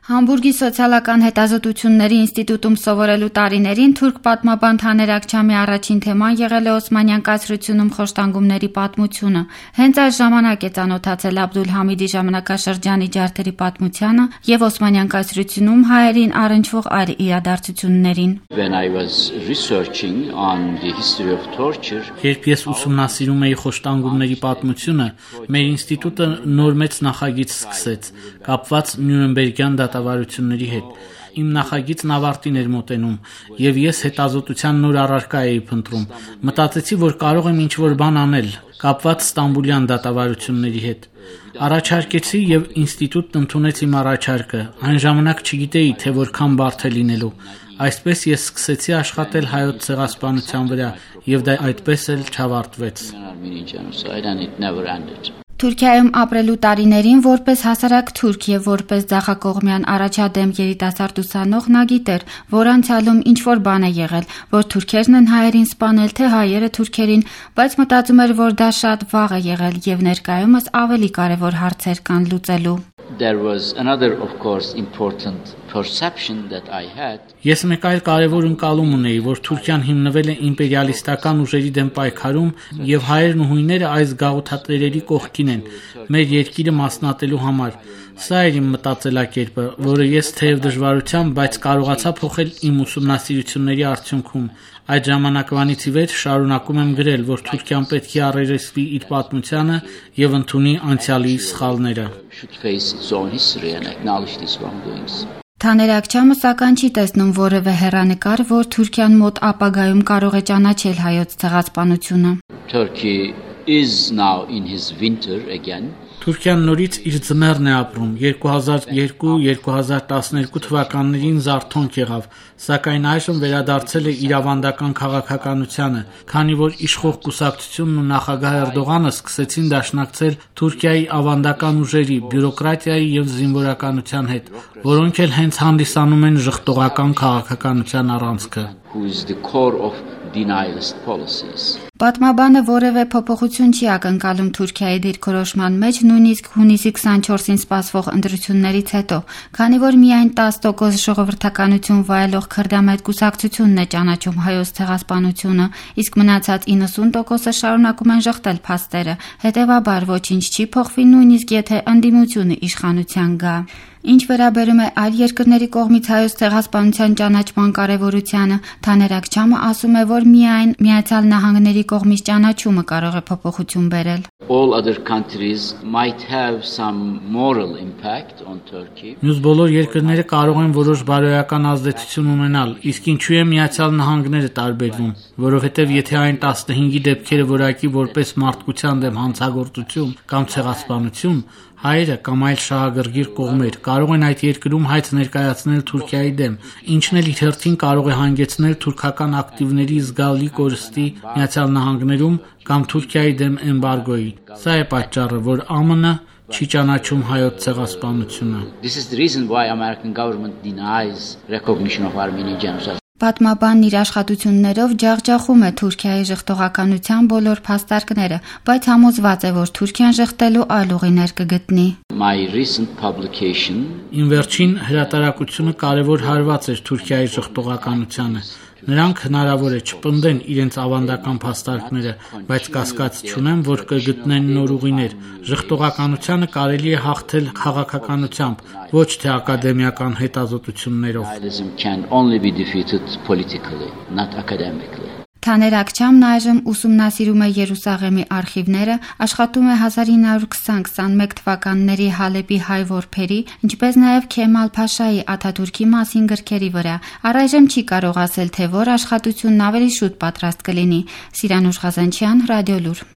Համբուրգի սոցիալական հետազոտությունների ինստիտուտում սովորելու տարիներին թուրք պատմաբան Թաներ Աքչամի առաջին թեման եղել է Օսմանյան կայսրությունում խոշտանգումների պատմությունը։ Հենց այս ժամանակ է ծանոթացել Աբդուլհամիդի ժամանակաշրջանի ջարդերի պատմությանը եւ Օսմանյան կայսրությունում հայերին առնչվող այլ իրադարձություններին։ Երբ ես ուսումնասիրում էի խոշտանգումների պատմությունը, մեր ինստիտուտը նոր մեծ նախագիծ սկսեց, կապված Նյուրնբերգյան դատավարությունների հետ։ Իմ նախագիծն ավարտին էր մոտենում, եւ ես հետազոտության նոր առարկա էի փնտրում։ Մտածեցի, որ կարող եմ ինչ-որ բան անել, կապված Ստամբուլյան դատավարությունների հետ։ Առաջարկեցի եւ ինստիտուտն ընդունեց իմ առաջարկը։ Այն ժամանակ չգիտեի, թե որքան բարդ է լինելու։ Այսպես ես սկսեցի աշխատել հայոց ցեղասպանության վրա, եւ դա այդպես էլ չավարտվեց։ Թուրքիայում ապրելու տարիներին որպես հասարակ թուրք եւ որպես ձախակողմյան առաջադեմ երիտասարդ ուսանող նա գիտեր, որ անցյալում ինչ-որ բան է եղել, որ թուրքերն են հայերին սպանել, թե հայերը թուրքերին, բայց մտածում էր, որ դա շատ վաղ է եղել եւ ներկայումս ավելի կարեւոր հարցեր կան լուծելու։ Ես մեկ այլ կարևոր ընկալում ունեի, որ Թուրքիան հիմնվել է իմպերիալիստական ուժերի դեմ պայքարում եւ հայերն ու հույները այս գաղութատերերի կողքին են, մեր երկիրը մասնատելու համար։ Սա էր իմ մտածելակերպը, որը ես թեև դժվարությամբ, բայց կարողացա փոխել իմ ուսումնասիրությունների արդյունքում։ Այդ ժամանակվանից ի վեր շարունակում եմ գրել, որ Թուրքիան պետք է առերեսվի իր պատմությանը եւ ընդունի անցյալի սխալները։ Թաներ Աքչամը սակայն չի տեսնում որևէ հեռանկար, որ Թուրքիան մոտ ապագայում կարող է ճանաչել հայոց ցեղասպանությունը։ Թուրքիան նորից իր ձմեռն է ապրում, 2002-2012 թվականներին զարթոնք եղավ, սակայն այժմ վերադարձել է իր ավանդական քաղաքականությանը, քանի որ իշխող կուսակցությունն ու նախագահ Էրդողանը սկսեցին դաշնակցել Թուրքիայի ավանդական ուժերի, բյուրոկրատիայի եւ զինվորականության հետ, որոնք էլ հենց հանդիսանում են ժխտողական քաղաքականության առանցքը։ Պատմաբանը որևէ փոփոխություն չի ակնկալում Թուրքիայի դիրքորոշման մեջ նույնիսկ հունիսի 24-ին սպասվող ընտրություններից հետո, քանի որ միայն 10% ժողովրդականություն վայելող քրդամետ կուսակցությունն է ճանաչում հայոց ցեղասպանությունը, իսկ մնացած 90%-ը շարունակում են ժխտել փաստերը, հետևաբար ոչինչ չի փոխվի նույնիսկ եթե ընդդիմությունը իշխանության գա։ Ինչ վերաբերում է այլ երկրների կողմից հայոց ցեղասպանության ճանաչման կարևորությանը, Թաներ Աքչամը ասում է, որ միայն Միացյալ Նահանգների կողմից ճանաչումը կարող է փոփոխություն բերել։ Մյուս բոլոր երկրները կարող են որոշ բարոյական ազդեցություն ունենալ, իսկ ինչու է Միացյալ Նահանգները տարբերվում, որովհետև եթե այն 15-ի դեպքերը որակի որպես մարդկության դեմ հանցագործություն կամ ցեղասպանություն, հայերը կամ այլ շահագրգիռ կողմեր կարող են այդ երկրում հայց ներկայացնել Թուրքիայի դեմ, ինչն էլ իր հերթին կարող է հանգեցնել թուրքական ակտիվների զգալի կորստի Միացյալ Նահանգներում կամ Թուրքիայի դեմ էմբարգոյի։ Սա է պատճառը, որ ԱՄՆ-ը չի ճանաչում հայոց ցեղասպանությունը։ Պատմաբանն իր աշխատություններով ջախջախում է Թուրքիայի ժխտողականության բոլոր փաստարկները, բայց համոզված է, որ Թուրքիան ժխտելու այլ ուղիներ կգտնի։ Իմ վերջին հրատարակությունը կարևոր հարված էր Թուրքիայի ժխտողականությանը։ Նրանք հնարավոր է չպնդեն իրենց ավանդական փաստարկները, բայց կասկած չունեմ, որ կգտնեն նոր ուղիներ։ Ժխտողականությանը կարելի է հաղթել քաղաքականությամբ, ոչ թե ակադեմիական հետազոտություններով։ Թաներ Աքչամն այժմ ուսումնասիրում է Երուսաղեմի արխիվները, աշխատում է 1920-21 թվականների Հալեպի հայ որբերի, ինչպես նաև Քեմալ Փաշայի Աթաթուրքի մասին գրքերի վրա։ Առայժմ չի կարող ասել, թե որ աշխատությունն ավելի շուտ պատրաստ կլինի։ Սիրանուշ Ղազանչյան, Ռադիոլուր։